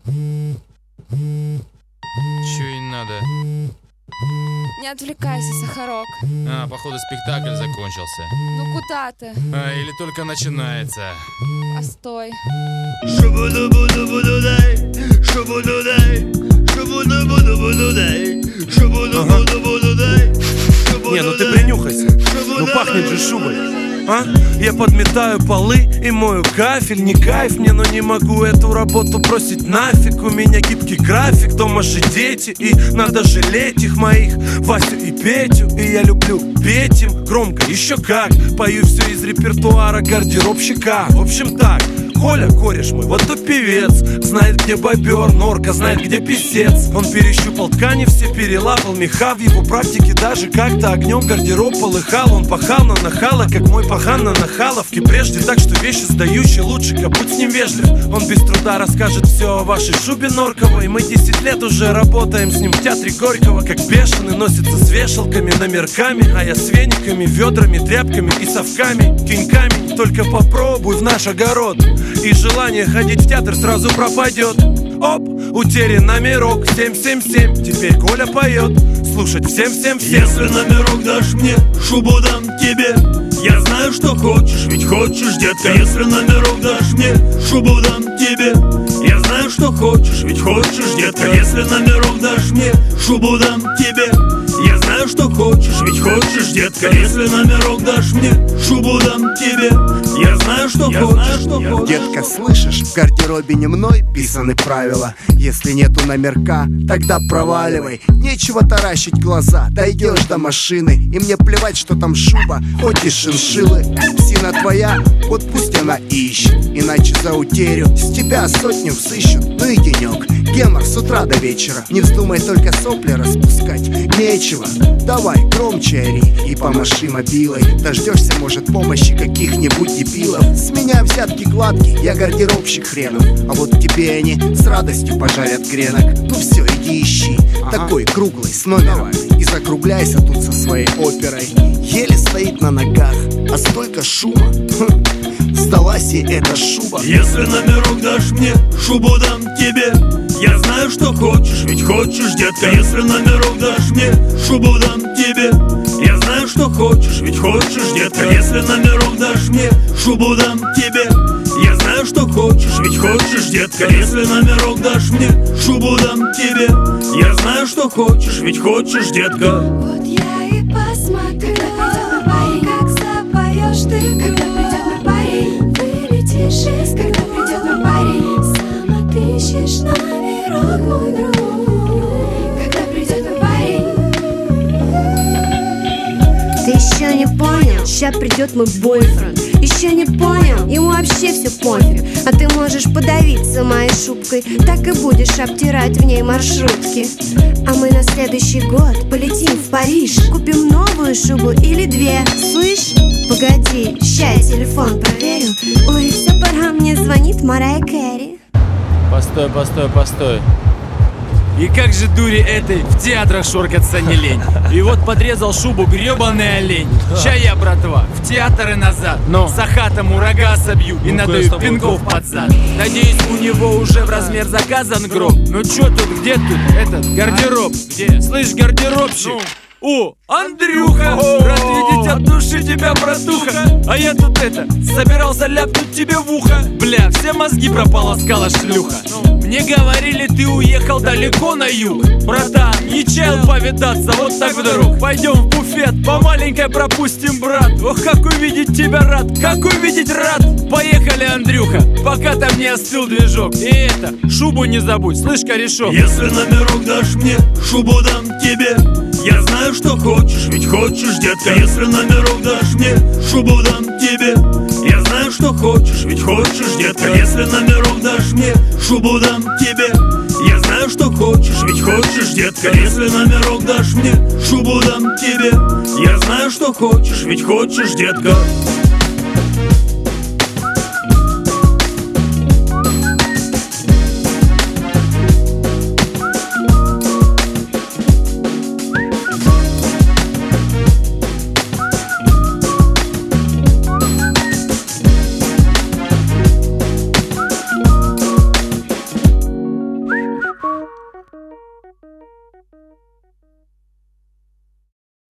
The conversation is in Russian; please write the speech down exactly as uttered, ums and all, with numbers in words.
Чё ей надо? Не отвлекайся, Сахарок. А, походу спектакль закончился. Ну куда ты? А, или только начинается. Постой. Не, ну ты принюхайся. Ну пахнет же шубой. А? Я подметаю полы и мою кафель. Не кайф мне, но не могу эту работу бросить нафиг. У меня гибкий график, дома же дети, и надо жалеть их моих, Васю и Петю. И я люблю петь им громко, еще как. Пою все из репертуара гардеробщика. В общем так, Коля, кореш мой, вот тот певец. Знает, где бобер, норка, знает, где писец. Он перещупал ткани, все перелапал меха. В его практике даже как-то огнем гардероб полыхал. Он пахал на нахала, как мой пахан на нахаловке. Прежде так, что вещи сдающие лучше, как будь с ним вежлив. Он без труда расскажет все о вашей шубе норковой. Мы десять лет уже работаем с ним в театре Горького. Как бешеный носится с вешалками, номерками. А я с вениками, ведрами, тряпками и совками. Кинь камень, только попробуй в наш огород, и желание ходить в театр сразу пропадет. Оп, утерян номерок семь семь семь. Теперь Коля поет, слушать всем-всем-всем. Если номерок дашь мне, шубу дам тебе. Я знаю, что хочешь, ведь хочешь, детка. Если номерок дашь мне, шубу дам тебе. Я знаю, что хочешь, ведь хочешь, детка. Если номерок дашь мне, шубу дам тебе. Я знаю, что хочешь, ведь хочешь, детка. Если номерок дашь мне, шубу дам тебе. Я знаю, что я хочешь, знаю, что хочешь. Детка, слышишь, в гардеробе не мной писаны правила. Если нету номерка, тогда проваливай. Нечего таращить глаза, дойдешь до машины. И мне плевать, что там шуба, хоть и шиншиллы. Псина твоя, вот пусть она ищет. Иначе за утерю с тебя сотню взыщут. Ну и денек, гемор с утра до вечера. Не вздумай только сопли распускать, нечего. Давай громче ори и помаши мобилой. Дождешься, может, помощи каких-нибудь дебилов. С меня взятки гладкие, я гардеробщик хренов. А вот тебе они с радостью пожарят гренок. Ну все, иди ищи, ага. Такой круглый, с номером. И закругляйся тут со своей оперой. Еле стоит на ногах, а столько шума. Хм. Сдалась ей эта шуба. Если номерок дашь мне, шубу дам тебе. Я знаю, что хочешь, ведь хочешь, детка. Если номерок дашь мне, шубу дам тебе. Я знаю, что хочешь, ведь хочешь, детка. Если номерок дашь мне, шубу дам тебе. Я знаю, что хочешь, ведь хочешь, детка. Если номерок дашь мне, шубу дам тебе. Я знаю, что хочешь, ведь хочешь, детка. Вот я и посмотрю, как запоешь ты, когда придет мой парень. Вылетишь из, когда придет мой парень. Сам отыщешь номерок, мой друг, когда придет мой парень. Ты еще не понял, ща придет мой бойфренд. Еще не понял, ему вообще все пофиг. А ты можешь подавиться моей шубкой, так и будешь обтирать в ней маршрутки. А мы на следующий год полетим в Париж. Купим новую шубу или две, слышь? Погоди, ща я телефон проверю. Ой, все, пора, мне звонит Марайя Кэрри. Постой, постой, постой. И как же дури этой в театрах шоркаться не лень. И вот подрезал шубу гребаный олень. Ща я, братва, в театр и назад. Но с ахатом рога собью и надаю пинков под зад. Надеюсь, у него уже в размер заказан гроб. Ну чё тут, где тут этот гардероб? Где? Слышь, гардеробщик? О, Андрюха, рад видеть от души тебя, братуха. А я тут это, собирался ляпнуть тебе в ухо. Бля, все мозги прополоскала шлюха. Мне говорили, ты уехал далеко на юг. Братан, не чаял повидаться, вот так вдруг. Пойдем в буфет, по маленькой пропустим, брат. Ох, как увидеть тебя рад, как увидеть рад. Поехали, Андрюха, пока там не остыл движок. И это, шубу не забудь, слышь, корешок. Если номерок дашь мне, шубу дам тебе. Я знаю, что хочешь, ведь хочешь, детка. Если номерок дашь мне, шубу дам тебе. Я знаю, что хочешь, ведь хочешь, детка. Если номерок дашь мне, шубу дам тебе. Я знаю, что хочешь, ведь хочешь, детка. Если номерок дашь мне, шубу дам тебе. Я знаю, что хочешь, ведь хочешь, детка.